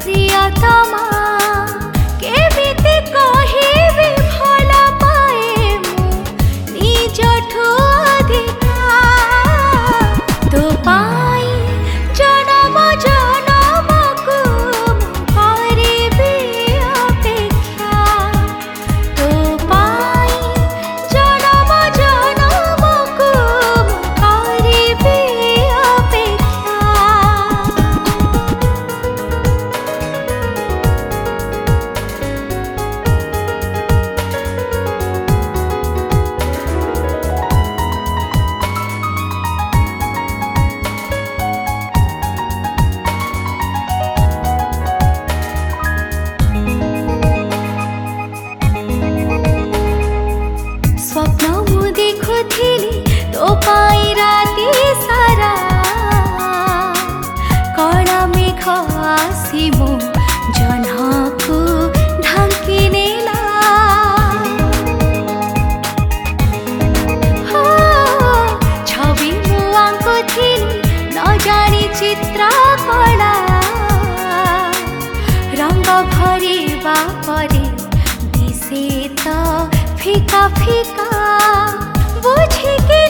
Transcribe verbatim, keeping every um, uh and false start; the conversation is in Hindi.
प्रियतमा केमिति कहिबि भल पाए मु निजठु अधिका तो पाई जनम जनमकु करिबि अपेक्षा तो पाई जनम जनमकु करिबि अपेक्षा। स्वप्न मु देखुथिली तो पाई राति सारा कणा मेघ आसी मो जह्नकु ढांकी नेला हो छवि मु आंकुथिली न जानी चित्र कला रंग भरिबा परे दिसे त फिका फिका बुझी के